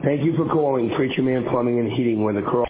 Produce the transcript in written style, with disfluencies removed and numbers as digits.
Thank you for calling Preacher Man Plumbing and Heating, where the call